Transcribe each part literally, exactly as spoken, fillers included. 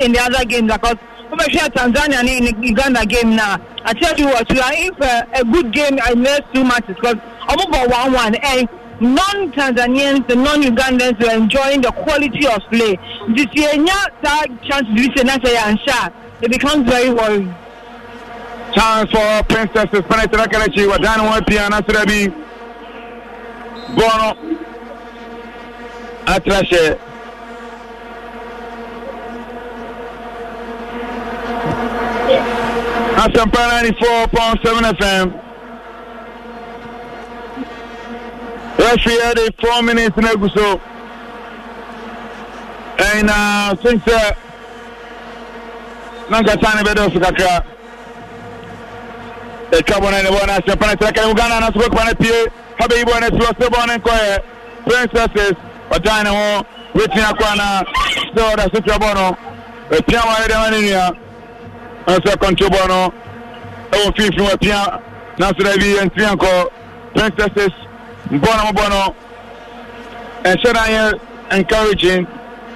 in the other games because over here Tanzania in the Uganda game now. I tell you what, we are in for a good game in the next two matches because I'm over one one and non-Tanzanians and non-Ugandans were enjoying the quality of play. This year, that chance to be and shot, it becomes very worrying. Chance for Princesses Penetra Kalechi, Wadano Piana Surabi Bono Atrashe. Asampa ninety-four point seven F M. Yes, we had a four minutes in Eguso. And uh, since uh, Nangatani Bedo Sukaka, the Carbon and the one as the Panataka Uganda and Spoke Panapie, Habibu and the Swasabon and Koya, Princesses, Padano, Whitney Aquana, so that's the Trabono, the Piama Mania, and so Controbono, oh, Fifu, Pia, Nasurabi and Trianco, Princesses. Bono Bono and Shania encouraging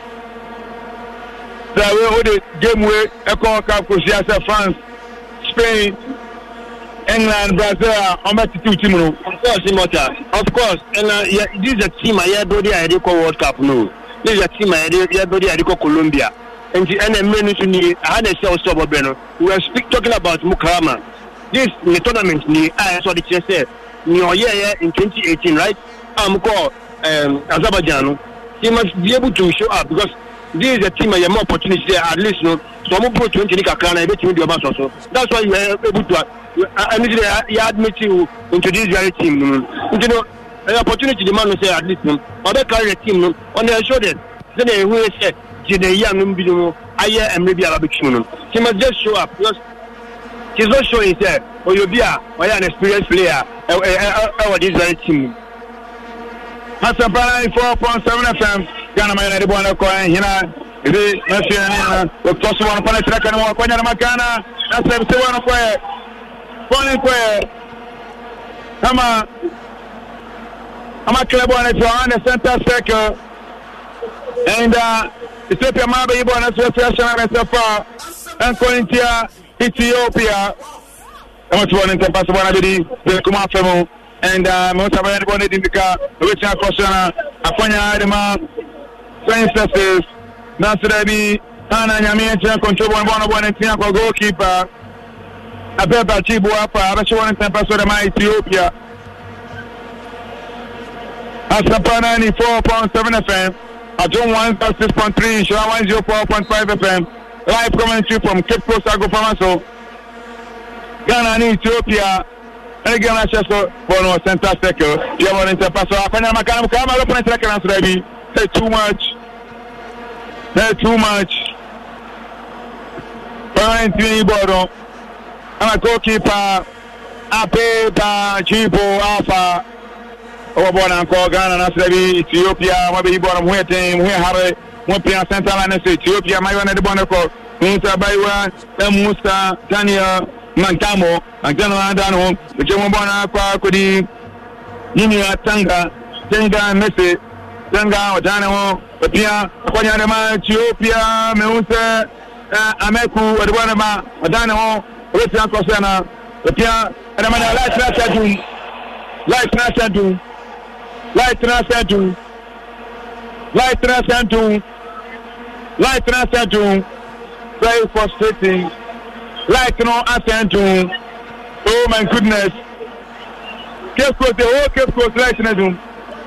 that we hold the game with Echo Cup Kusiasa, France, Spain, England, Brazil, on my two team. Of course, Immortal. Of course, and uh, yeah, this is a team I had already had a World Cup. No, this is a team I had already had a Colombia. And the N M N I had a show stop. We were speak, talking about Mukarama. This the tournament, I saw the chess. New year in twenty eighteen, right? I'm called um, Azerbaijan. He must be able to show up because this is a team I have more opportunity at least. No, so I'm going to twenty Kakana, I bet you do about also. That's why you are able to. I need to admit you into this very team. You know, an opportunity the man will say at least. Other carry a team on their shoulders. Then they will say, Jene Young Bidu, I am maybe a big human. He must just show up because he's not showing there. Or you'll be an experienced player. Our this very team. Hassan ninety-four point seven F M. Ghana man at the one coin here. The National with plus one upon a track and one coin Makana. That's the one of where. Point where. Come on. I'm a club on it on the center circle. And uh, Ethiopia Mabe Ibon as well as so far. And Corinthia, Ethiopia. I'm going to pass one of the Kumafemo and most of the one in the car, which are Koshana, Aponya Adama, Princesses, Nasurabi, Anna Yamian, control one one one and Tianco goalkeeper, Abeba Chibuapa, Rashawan and Pass of my Ethiopia. Asapa ninety-four point seven F M, Ajon one six point three, Shua one oh four point five F M, live commentary from Cape Coast Ago Pamaso. Ghana and Ethiopia, and Ghana Chesko, Bono Center Circle, German Interpasso, Afana Makam, come up and second answer, baby. Say too much. Say too much. Point three Bono. I'm a goalkeeper. Apeba, Chibo, Alpha. Over and call Ghana and Australia, Ethiopia, maybe Bono, where team, where Harry, one Pia Central and Ethiopia, my one at the Bonaco, Musa Baiwa, Musa, Tanya. Mantamo, Antano Andano, the Jomona Kwakudi, Ninia Tanga, Tenga Messi, Tanga, Dano, Pia, Quanama, Ethiopia, Meusa, Ameku, Adwanama, Adano, Russian Cosana, Pia, and I'm a light Nasadu, light Nasadu, light Nasadu, light Nasadu, light Nasadu, very frustrating. Like no accent to, oh my goodness. Cape Coast, the whole Cape Coast light in the room.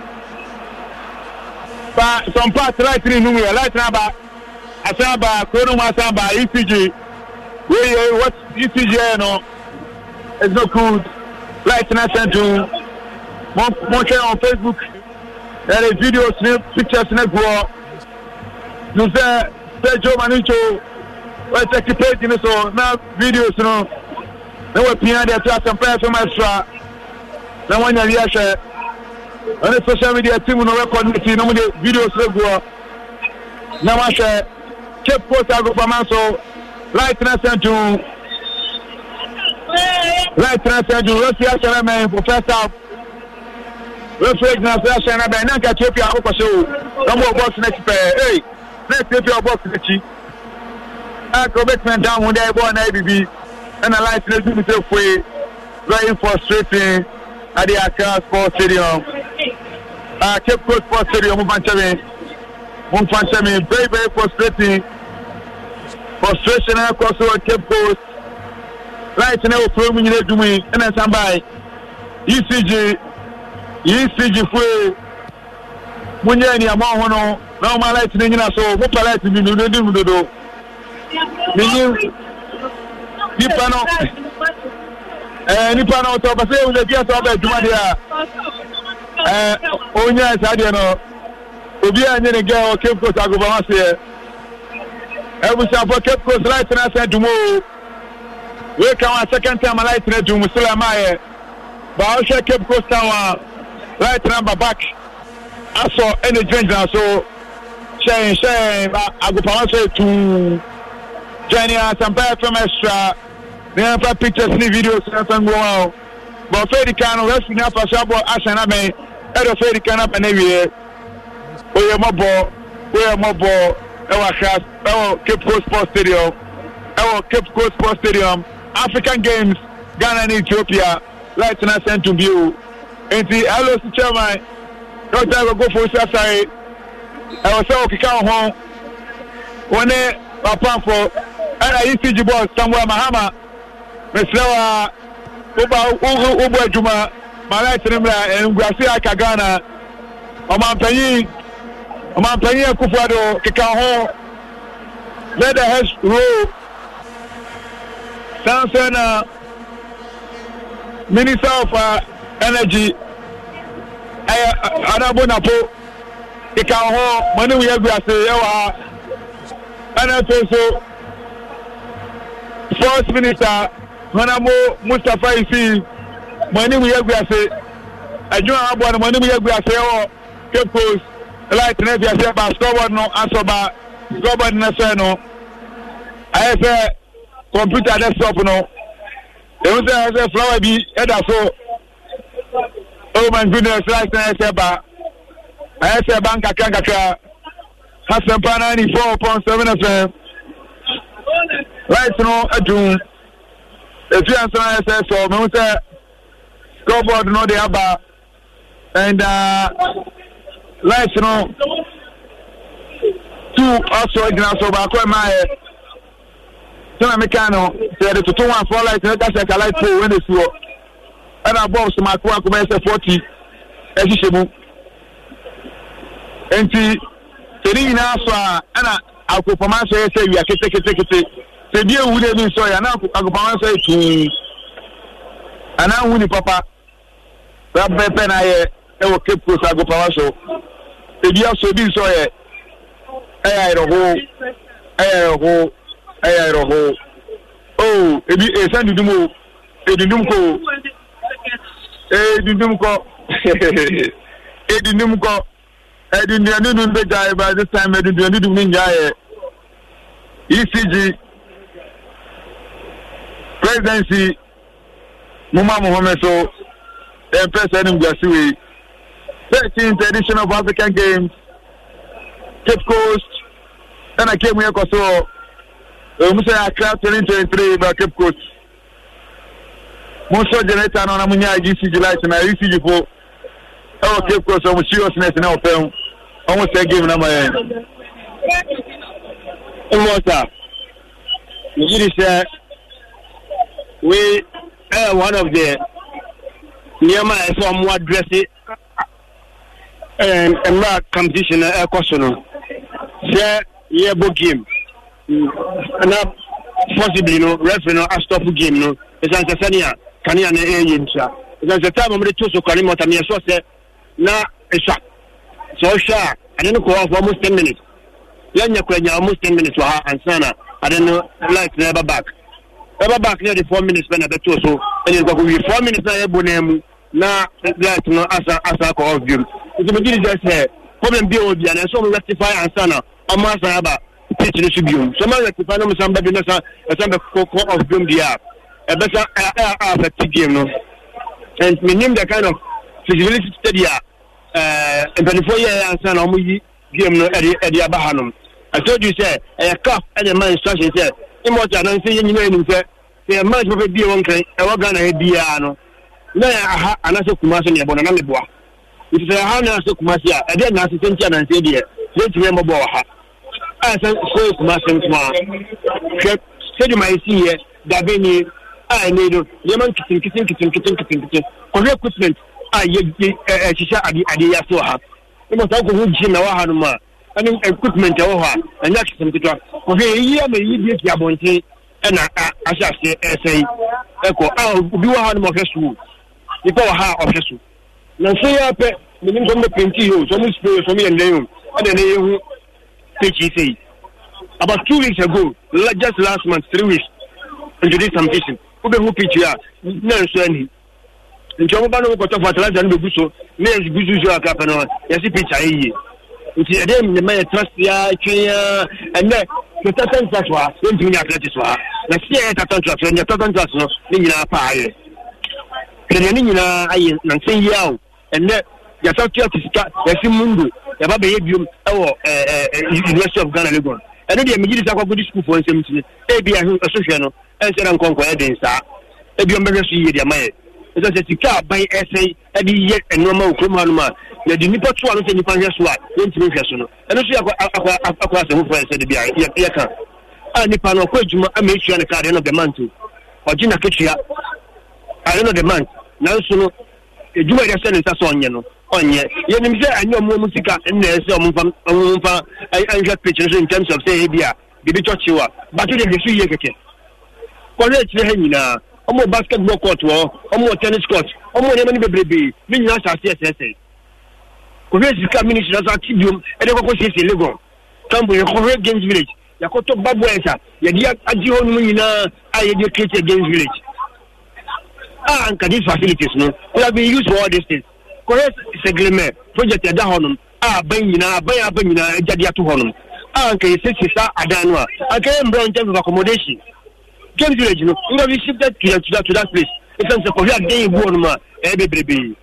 But some parts light in the room, light number, Asamba, Kono Masamba, E C G. Where what E C G, no, it's not good. Light in accent to, more share on Facebook. There is videos, pictures, network. You say, Sergio Manucho. Well, take the page, you know, so now videos, you know, they were behind there to some players from extra. Now, when you're here, on the social media team, we record the no videos, they go. Now, I say, Cape Coast, I go for Manso, light and to light and to Russia, man, for first half. Russia, Russia, and I can't Ethiopia, I hope I show. No more box next pair. Hey, next Ethiopia box next cheek. a commitment down when they born A B B and a light to do the way very frustrating at the Accra Sports Stadium. Uh, Cape Coast Sports Stadium, Mumpanchami, Mumpanchami, very, very frustrating. Frustration across the Cape Coast. Light now from me, you do me, and then somebody. E C G, E C G free. When you're in your mom, now my light in your soul, what I like to do, do, do, do, do. Meaning, Nipano, eh, Nipano, top of the guest of the Jumadia. Eh, oh, yes, I don't know. Obia and then girl, Cape Coast, I go by here. I was up for Cape Coast light and I said tomorrow. We come a second time I light to Musula Maya. But I'll share Cape Coast Tower light number back. I saw any drink now, so shame, shame. I go for to Jenny and some bad from extra. They have pictures, any videos, and go out. But Freddy can rest enough for Sabo Ashaname, and a Freddy can up and every year. We are mobile, we are mobile, our class, our Cape Coast Sports Stadium, our Cape Coast Sports Stadium, African Games, Ghana and Ethiopia, lights and sent to view. And the hello, Chairman, no time will go for Saturday. I was so kick out home. One day, a pump for and I used to boss somewhere, Mahama, Mister Uba Uba Juma, Malay Trimla, and Gracia Kagana, Oman Penny, Oman Penny Kufado, Kikaho, let the heads roll. Sansana, Minister of uh, Energy, Anabonapo, Kikaho, Manu Yagrasa, and also Sports Minister. Manamo Mustafa Isi, Mani Muyaguase, I join up on Mani Muyaguase, Cape Coast, Light Nevia Seba, Scoreboard no, Asoba, Scoreboard Nasano. I say computer desktop no. There was a flower bee, Eda so. Oh my goodness, Light Seba. I say Banka Kankaka, Hassan ninety-four point seven F M. Light no, a doom. If you answer, so we say scoreboard no the aba and uh, lights no two also ignorant so back when my so I mechano say the two one four lights no that's like a light pole when they see and I boss my kwa kuma say forty ehihemu enti teni na so ana akopama so say we akete kete kete se bia wu de bi so ya na akopama so tu ana wu ni papa ba pepe na ye e wo Cape Coast akopama so se bia so bi so ye eh ai ro ho eh ho eh ro ho oh e bi e san dudum o e dudum ko e dudum ko e dudum ko e dudum dudum be jai by this time e dudum dudum ni jai E C G presidency Muma Mohammed so the president Gwasiwe thirteenth edition of African Games Cape Coast and I came here so um say Accra twenty twenty-three by Cape Coast most generator no na munya E C G light na E C G for oh Cape Coast so seriousness na open almost a game na my Immortal you say we are one of the near my some more dressy and a competition a question. Share year book game. And possibly no referee no stop game no. It's an Sania, Kania and Asia. It's the time of the two so Kalimota me so say na a shot. So sharp. I didn't go off almost ten minutes. Young Yakwanya almost ten minutes for her and Sana. I don't know like never back. Ever back near the four minutes when I bet you so, and it's going to be four minutes. I have been now, that no as a as a call of you. It's a beginning just here. Problem be old, and so rectify and sana. A master about pitch the tribune. Some rectify them, some baby, some of doom the app. A better affect game, no. And we name the kind of feasibility study, uh, and twenty-four years and son, game no Eddie Abahanum. I told you say a cup and a man instruction say immortal and say you know him say say man go be one kind e wa Ghana e bia no na aha anaso Kumasi ne bona na meboa it say aha na so Kumasi a e dey na asese ntia na say dey dey tire mbo ha a say so Kumasi nko say my see here da beni a ne do ye man kitin kitin kitin kitin kitin kitin ko equipment a ye e shisha adi adi ya so ha mo ta ko hu na wa ha no ma ani equipment e wo ha anya kitin kitwa ko he yi ma yi die ki abonte e na asha se e sei e ko a obi wa ha no mo fesu ipo wa ha ofesu na se ya pe ni ngo me penti yo so mu spray so me ende yo ade ne hu pechi sei about two weeks ago just last month three weeks into this competition ube hu pechi ya na so ani nti omo ba no ko to fertilizer no be guso na e guso so aka pe no ya si pechi ayi nti ade me me trust ya twa ene ke tatan trust nti ni athletics wa na si e tatan trust ni tatan trust no ni nyina pa aye kene ni nyina aye na nsen yi awo ene ya sa tia tisika ya si mundu ya ba be ye biom ewo eh University of Ghana Legon ene de me gidi sa kwa good school for nsem tini e bia hu asohwe no en se na nkonko e den sa e biom be so yi de amaye e so se sika ban essay e di ye enoma okrom hanu ma ya di nipa to anu se nipa hwe so a ye ntimi hwe so no ene so ya akwa akwa se hu for ese de bia ya ka a nipa no kwa adwuma ametua ne card no the month ogina ketua I know the month now so no edwuma ya se ne sa so onye no onye ye nim se anyo mo musika na ese omfa omfa anhwa picture so in terms of say bia bibi chochiwa but de de su ye keke college le hanyina omo basketball court wo omo tennis court omo ne mani bebrebe ni nyina sa se se college ka ministry na sa tibium e de kokko sese Legon kambo ye Korea Games Village yakoto babu esa ye dia aji honu nyina aye de create Games Village ah and these facilities no we have been used for all these things correct seglement project ya da honum ah ban nyina ban ya ban nyina ejade ato honum ah and kai six sa adanu a akai mbro in terms of accommodation Games Village no we be shifted to that to that place it's a Korea day bu honum a e bebrebe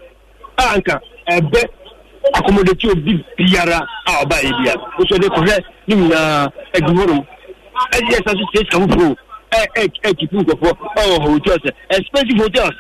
ah anka e be accommodate obi biara a oba e bia so de correct ni nyina egu honum e yes as stage ka fu eh eh eh kipu ko for oh hotels expensive hotels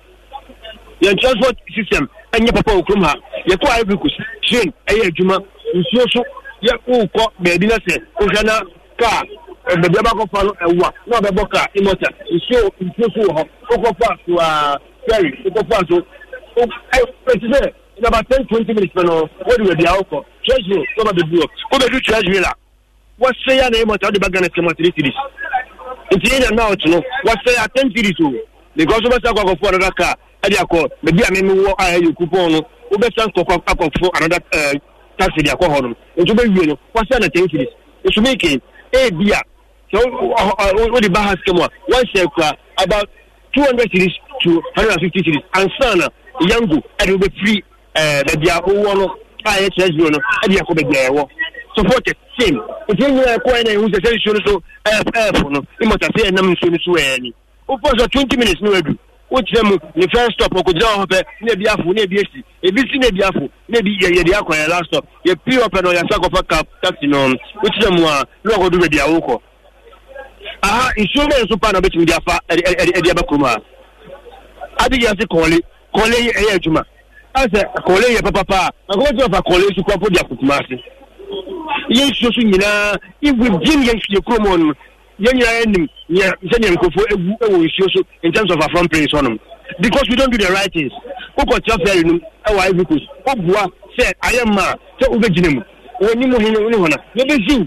your transport system anya papa okrum ha ye ko Ivory Coast train eh adwuma nsuo so ye ko beebi na se o hwana car beebi ba ko fa no ewa na be boka immortal nsuo nsuo so ho ko fa to a ferry ko fa so eh president in about ten twenty minutes no what do we be out treasury so ba be do ko be do treasury la what say ya na immortal de bagana three cities it's in and out no what say at ten cities o because we say go for another car e dey call maybe I mean wo aye coupon no we be say go for another uh, taxi dey call hono nto be wie no what say na ten cities it should make it e bia so what the bahas come one say about two hundred cities to one hundred fifty cities and sana yango e be free eh the dia owo no aye treasury no e dey call be there wo support it same if you are going to use the solution so F F no immortal say na mso ni so ani o for twenty minutes no edu o tire mu the first stop o kujira ho pe na bi afu na bi esi e bi si na bi afu na bi ye de akwa last stop ye pure up no ya sako fa cap taxi no o tire mu a lo ko du be dia wo ko aha insurance so pa na be ti dia fa e dia ba kuma adi ya se kole kole e ya juma ase kole ye papa pa na ko ti fa kole su ko po dia kutuma ase yes so nyina if we begin yes you come on yenya enim yeah senior nkofo egu ewo issue so in terms of our front place on because we don't do the right things o ko tell fair no e wa Ivory Coast o bua say ayema say o be ginemu woni mo hin ni hona ye be ziu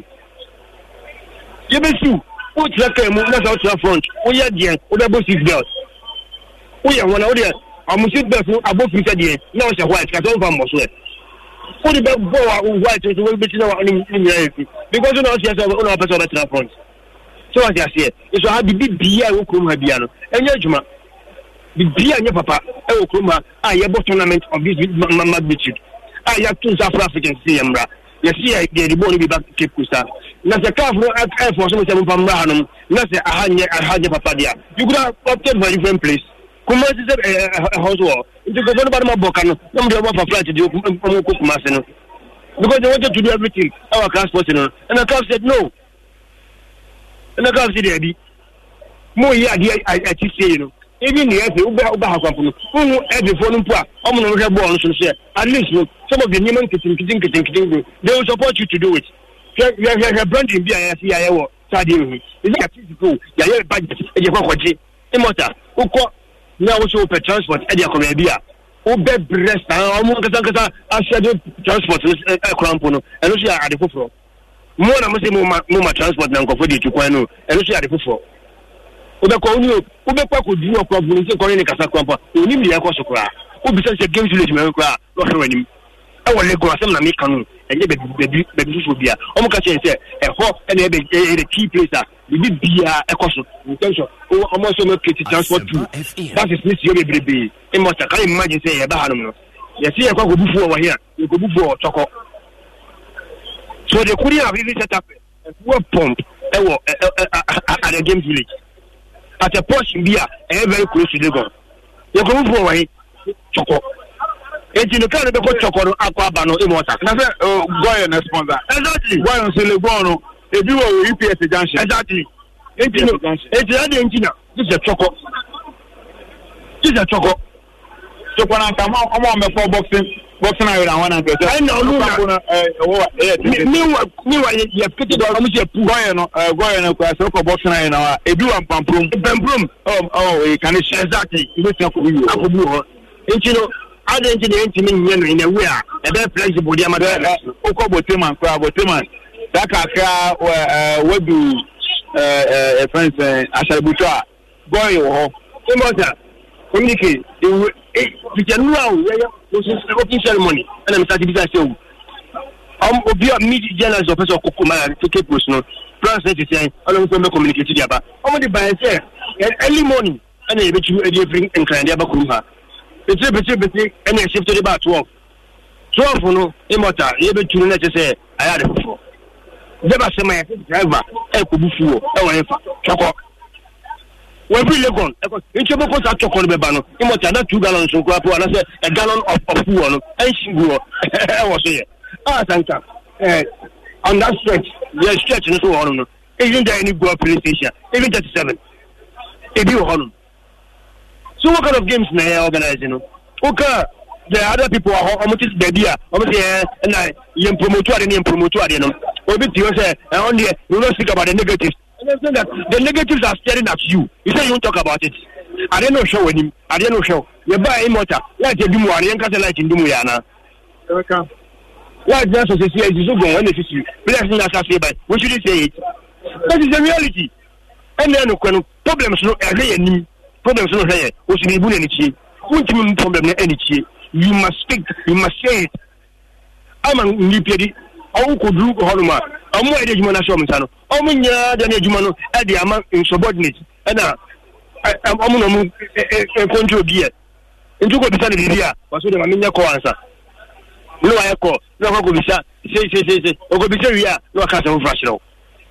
ye be ziu o tell ka mu na sa o front o ye dia o be bo six bells o ye wona o dia amusit bells no above fifty dia na o se white ka so fam mo so o di be bo wa white so we be tina wa ni ni ni because no see say o na person better front so what you say is how the bia wo krom ha bia no enya adwuma the bia nya papa e wo krom ha a ye bo tournament of this magnitude a ya tun South African see yamra ye see ye the ball be back Cape Coast na se ka fro air force mo se mo pam ra no na se ahanye ahanye papa dia you could have opted for a different place kuma se se house war into go no ba ma boka no na mo de ba fa flight di o ko kuma se no because they wanted to do everything. Our transport, you know. And the club said no. And the club said, Eddie, more yeah, I say, you know. Even the essay, Uber Uber company, who every phone, I'm going to have balls and say, at least some of the Neiman kitchen, kitchen, kitchen, kitchen, they will support you to do it. You have branding B I S C I O, Sadio. Is that physical? You have a budget, and you have a budget. Immortal, who call now also per transport, and your Comebia. Uber breast, I'm going to schedule transport, a crampono, and also at the football. More than Muma transport now for you to Quano, and also at the football. Uber Conyo, Uber could do a problem in Corina Casacampa, you need the Aquasocra. Uber says a game village, America, not running. I will go some American, and you be should be a Omokachi said, a hot and a key place that you did be a cost in terms of almost no kitty transport too. That is Miss Yogi Baby. It must I can't imagine saying about him. You see, I go before over here, you go before Choco. So they couldn't have really set up a work pump at a game village. At a portion beer, and very close to Lagos. You go before away Choco. And you can't go Choco Aquabano Immortal. Oh, Goya and a sponsor. Exactly. Why on Celebrano? If you were U P S junction. Exactly. It's the engine. This is a Choco. This is a Choco. So when I come out, I'm on the four boxing, boxing I want to I know. Meanwhile, you have put it on the Goya, Goya, so boxing I know. A do and Pamprum. Pamprum. Oh, oh, you can exactly. You know, I didn't engine in a way. A very flexible diameter. Oko Boteman, Boteman. That car, what do a friend say? I shall be try. Goya, Immortal. Communicate. The general was an opening ceremony, and I'm starting to say, I'm be a media journalist of Professor Kukuma to keep personal. Plus, let you say, I don't know communicate about. I'm only by say, early morning, and I bet you a bring and kind of Bakuma. It's a bit, and I shifted about twelve. Twelve, no, Immortal, able to let you say, I had it before. Never say my driver, Ekubufu, or Choco. When we look on, in Chobocos are chocolate bebano, Immortal, not two gallons of crap, and I said a gallon of fuel, and she grew. I was here. Ah, Santa. On that stretch, the stretch and so on. Isn't there any Goa police station? Even thirty-seven. If you hold. So what kind of games may I organize, you know? Okay, the other people are almost the idea, almost here, and I am promoter and promoter, you know. Or bit you say, and only you don't speak about the negatives. And that the negatives are staring at you. You say you won't talk about it. I don't know show him. I don't know show. You buy Immortal. Like you do more, you can't like in Dumuyana. Welcome. Why just to say it's so good when it is you. Blessing us as by. We should say it. That is the reality. And then when problems no any problems no here. We should be doing any Won't problem any you must speak, you must say it. I'm a new pedi. I could do Holma. I'm more educated than Shomsano. I'm in the Jumano at the amount in subordinate. And I'm on a control gear. Into what the Sunday was with a Minia answer. No, I call. No, I could be say, say, say, say, or could be say, yeah, no, I can't rational.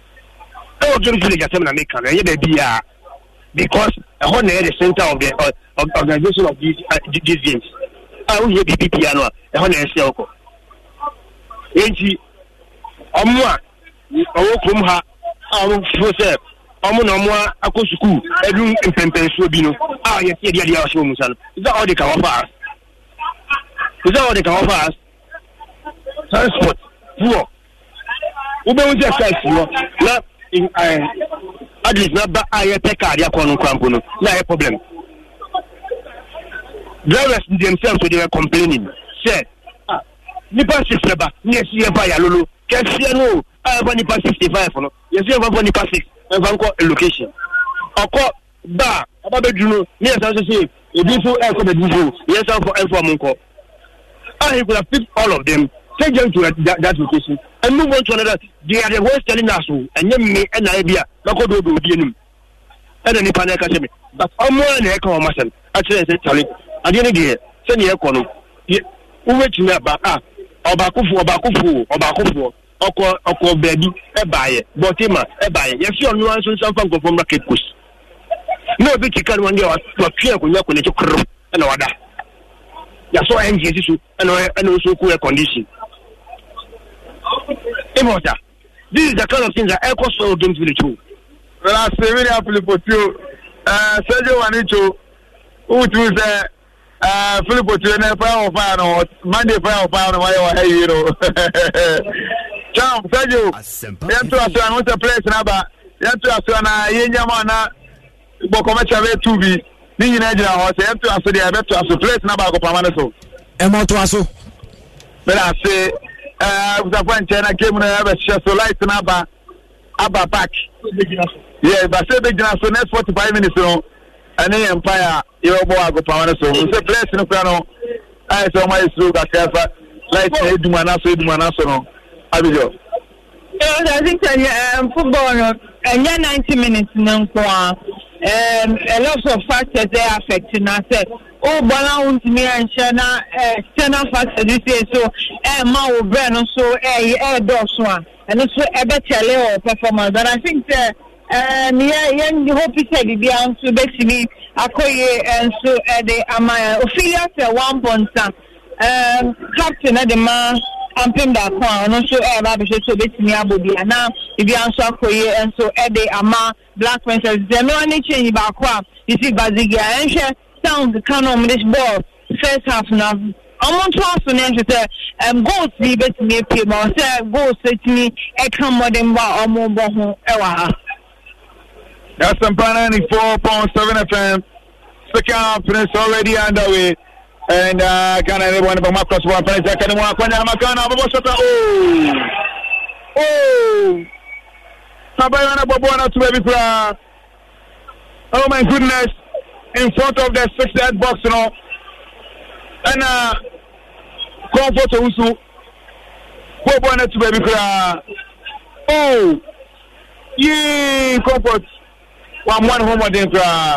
I was going to get them and make an idea because I want to the center of the organization of these these games. I will hear the piano. I want to say, Ain't Omwa, Okumha, our first, Omonoma, Ako school, a room in Pempensuabino. Ah, yes, the idea of Shomusan. Is that all they can offer us? Is that all they can offer us? Transport, poor. We don't just say, not in at least not by I take a corner crampono. Not a problem. Drivers themselves, they are complaining. Say, Nipa sixty-five, yes, you have a lulu. Can see no, I have Nipa sixty-five. Yes, you have Nipa six, and Vanco location. Or call bar, about the Juno, yes, as I say, a beautiful air for the Juno, yes, for Monco. I could have picked all of them, take them to that, that location, and move on to another. They are the worst telling us, and then me and idea, Nako do Dianum. And then Nipa Academy. But I'm more than a echo of myself. Actually, I said, Charlie, I didn't get send your economy. Who wait to me about ah. Obakufu, Obakufu, Obakufu, Oko, Oko, baby, a buyer, Botima, a buyer. Yes, you are no answer something from the Cape Coast. No, but you can't one year to appear when you're going to crow and order. Yes, so I engage you and also cool condition. Immortal. This is the kind of thing that I cost for games with the two. Well, I say, really, I Filippo too. Uh, Sergio Juanito, who to say, uh, Filippo too, and Fire of Fire, Monday Fire of Fire, why you know. Ciao, Sergio. Yanto Aswan, what's the place number? Yanto Aswan, Yenyamana, Bokomacha, two B. Being in Nigeria, I say, Yanto Aswan, I bet to a place number of Pamanaso. Emotoaso. But I say, uh, with a friend, China came and I have a chest to light and Abba, Abba Pack. Yeah, but say big enough for next forty-five minutes, you know, and the Empire, your boy, go power. So, it's a place in the piano. I saw my slow that careful, like, hey, do my national, do my national. Abijo. I think that um, football, and yeah, ninety minutes, no, um, a lot of factors they are affecting us. Oh, Balan to me and Shana, Shana factor this year, so, and Mao Brennan, so, a dog and also a better performance. But I think that. Um, yeah, yeah, the hope is that the answer basically, Akoye and so uh, the Amaya Ophelia for one point. Um, Captain at the man, and Pim that one, and also a rabbit so basically Abudi, and now the answer Akoye and so at the Ama Black Princess. The no any change back one. You see, Bazigia and share sound the canon this ball first half now. I want to ask you to say, um, goals be better me people, say goals to me, a come more than one or more boho, ewa. That's some ninety-four point seven F M. Second half is already underway. And uh, can anyone from across one place? I can walk on Yamakana. Oh! Oh! Sabayana Babona to baby. Oh my goodness. In front of the six yard box, you know. And uh, comfort also. Babona to baby. Oh! Yee! Comfort. One one home against.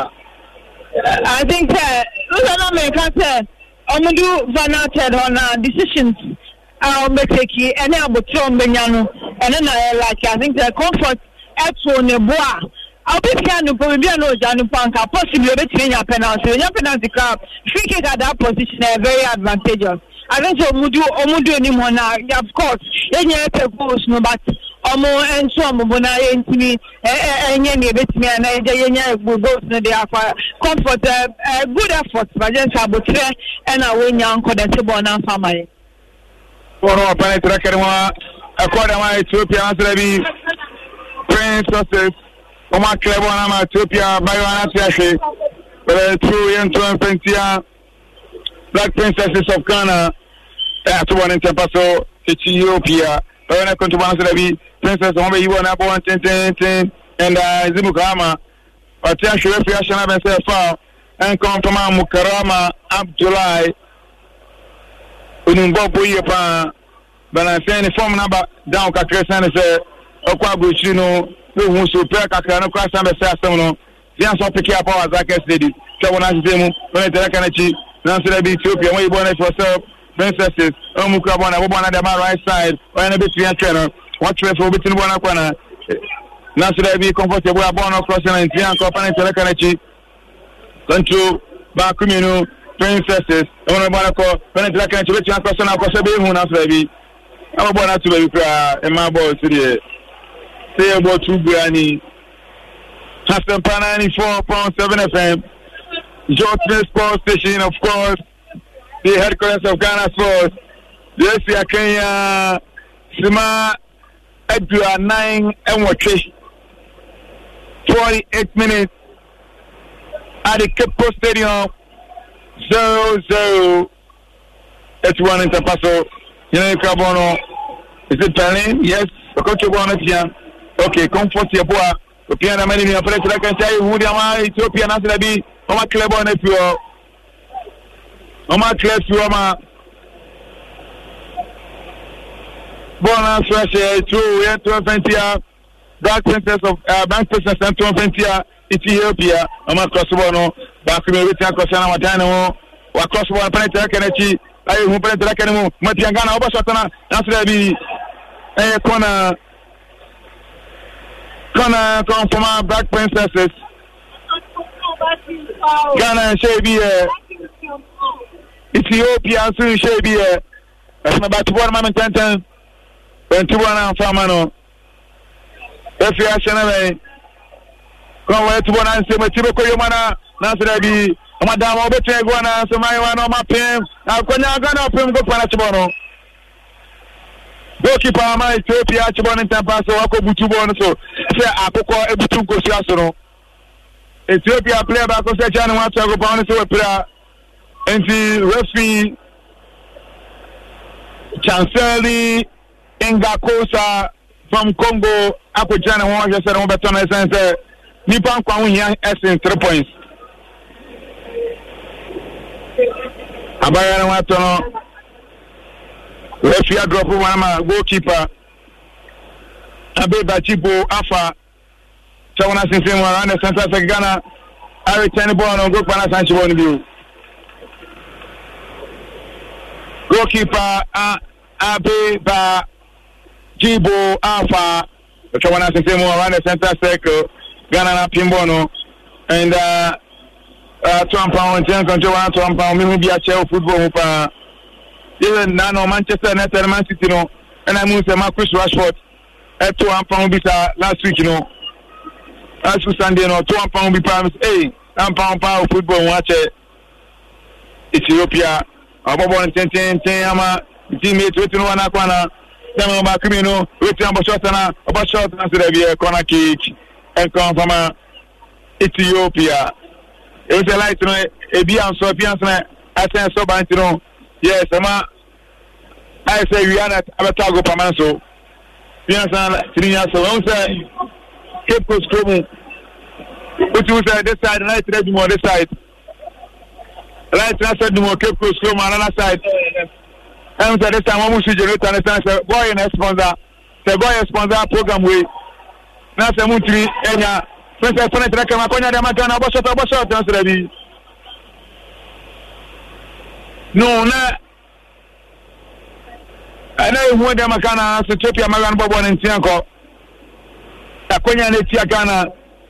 I think that look at me. Can't say I'm gonna do Vanated on uh, decisions. I'll make it and I'll be Tom Benyano and then I like I think the comfort at one bois. I'll be piano probably no Janu Panka possibly a bit in your penalty. Your penalty crowd free kick at that position are very advantageous. I don't know Mudu or Mudu anymore now. Of course, any other goals no but. Omo and some bona entimi enye me betimi and enye go go no dey afa comfort uh, good effort but just abotre and awenya nko the table na family for no opponent record one according to Ethiopia answer be Princesses Oma club na Ethiopia by one atiase but true into Pentia Black Princesses of Ghana at one in Tempaso Ethiopia when I come to answer be Princess Home, you want to go and ten and Zimukama, but I should have reaction of myself and come from Mukarama up July. Unumbo Yapa, but I'm saying the form number down Kakresan is a Quabuchino, who should pack a canoe cross and a sassano. The answer pick up as I can say, Chawana Demo, when it's a Kanachi, Nancy Ethiopia, when you want it for yourself, Princesses, Omukabana, one on the right side, or in a bit of a what way for between one corner? Now should I be comfortable about crossing and Tian Company to the Kanachi? Control Bakumino, Princesses, on a Monaco, when it's like a Chilean person, I'll possibly who knows baby. I'm about to be in my boy today. Say about two granny. Hassan ninety-four point seven F M. Jordan Sports Station, of course. The headquarters of Ghana Sports. Yes, I can. Sima. Edua nine and what twenty-eight minutes at the Capo Stadium. Zero zero. It's one in Tapaso. You know, Carbono. Is it Berlin? Yes. Okay, comfort your boy. Okay, I'm going to play. I can tell you who they are. Ethiopia, Nasser be. I'm a club on it. I'm a club to Bonus fresh true yeah to Ventia Black Princess of uh, Black Princess and to Ventia Ethiopia I'm across one back me with across na wadano across one penalty Kanachi I who penalty Kanamu Matiangana oba shotana Nasser be eh corner corner come from Black Princesses Ghana Shebi uh, Ethiopia soon Shebi uh, that's about one moment ten ten twenty one and Famano. If you are Shanaway, come away to one and say, Machiko Yomana, Nasrabi, Madame Obeteguana, so my one on my pim. Now, Konagana Pim go Panachibono. Goalkeeper, my Ethiopia, Chibon and Tampa, so Ako Butubono, so say Akoko Ebutuko Siasono. Ethiopia player back on section and want to go down to a player. And the referee Chancellor Ngakosa from Congo, Apojana, one just said, Oberton, and said, Nippon Kwang S in three points. Abayana Watono, referee drop one goalkeeper. Abe Bachibo Afa, Chawana Sinsim, and the Santa Ghana, I return the ball on go Pana Sancho on view. Goalkeeper uh, Abe Ba Jibo Alpha, which one has to say more around the center circle, Ghana Pimbono, and uh, uh, two pound, ten control, two pound, maybe a chair football. Even now, Manchester United and Man City, you know, and I moved to Marcus Rashford at two pound bita last week, you know. Last week Sunday, you know, two pound bita, hey, one pound pound football, watch it. Ethiopia. Abobo ten ten ten ama teammate wetin one akwana dem ba krimino wetin abo shot na abo shot na se dey corner kick and come from Ethiopia. E was like no e bi anso bi anso na asen so ban ti no yes ama I say we are not abata go pamanso bi anso trinya so on say Cape Coast Club what you say this side right ready more this side. Right now, said the more Cape Coast Club on another side. And so this time, I'm going to generate an answer. Boy, and sponsor, the boy sponsor program way. Now, some country, and ya, since I finished the Kamakonia, the Matana, about shot, about shot, that's ready. No, no. I know who the Makana, so Ethiopia, Magan Bobo, and Tianko. Akonia, and Tiakana.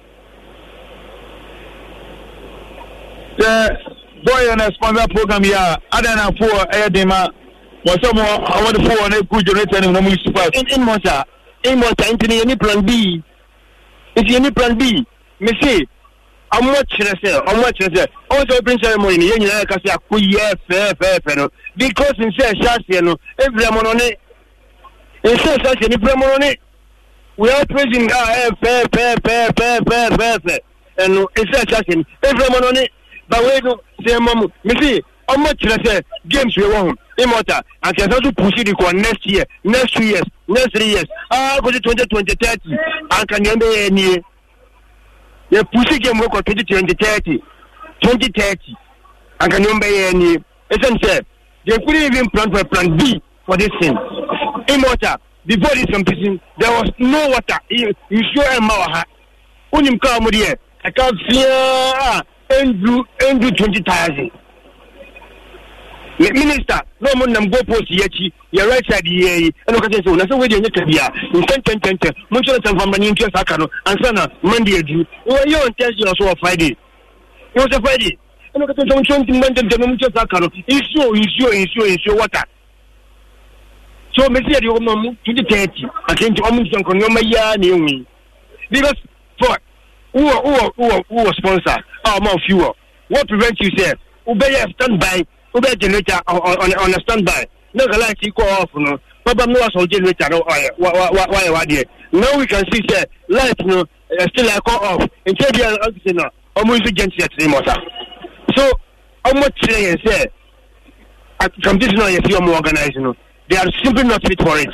The boy and a sponsor program here, other than four Ayadema, was some more. I want to four and a good generator in the municipal. In Mota, in Mota, into any plan B. It's any plan B. Me say, I'm watching myself, I'm watching myself. Also, bring ceremony, you know, because I could, yeah, fair, fair, fair. Because in say, Shasiano, every on it. In say, Shasiano, every on it. We are praising our fair, fair, fair, fair, fair, fair, fair. And it's a Shasiano, every on it. But we don't say, Mom, me see, how much I say games we won, immortal, and can also push it for next year, next two years, next three years. Ah, go to twenty twenty thirty, and can you be any? The pussy game work on twenty twenty thirty, twenty thirty, and can you be any? Essentially, they couldn't even plan for plan B for this thing. Immortal, before this competition, there was no water. You sure am I? Unim come here, I can't fear. Andrew, Andrew twenty thousand. Minister, no more than go post yechi, your right side ye, and look at this one. That's the way you need to be. In ten ten ten ten, Munchel and from Maninka Sakano, and Sana, Monday, you were your intention also a Friday. It was a Friday. And look at the twenty Monday, Munchel Sakano. Issue, issue, issue, issue, water. So, Messia, you move to the thirty. I came to Omunson Konoma Yani. Because for who who who who sponsor? Oh, more fewer. What prevents you, sir? Obey a standby, obey generator on, on, on a standby. No, the lights equal off, no. But no one generator, no, why, why, why, why, now we can see, sir, lights, no, still I call off. And tell you, I'm not almost against it anymore. So, how much say, sir? From this, no, you see, I'm organizing. They are simply not fit for it.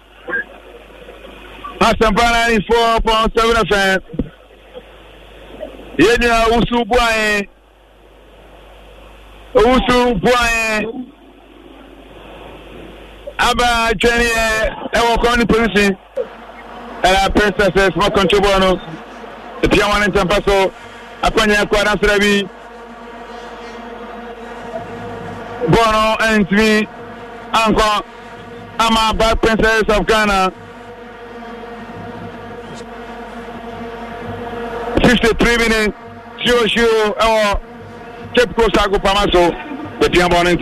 Asampana is four point seven F M. Yenya usu buaye usu buaye aba twani e wo kon police era princesses mo control no e pia wan ntampa so akwanya kwa nasra bi bono entry anko ama ba princesses of Ghana fifty-three minutes, zero zero, or Cape Coast Agopamaso, the Piamon.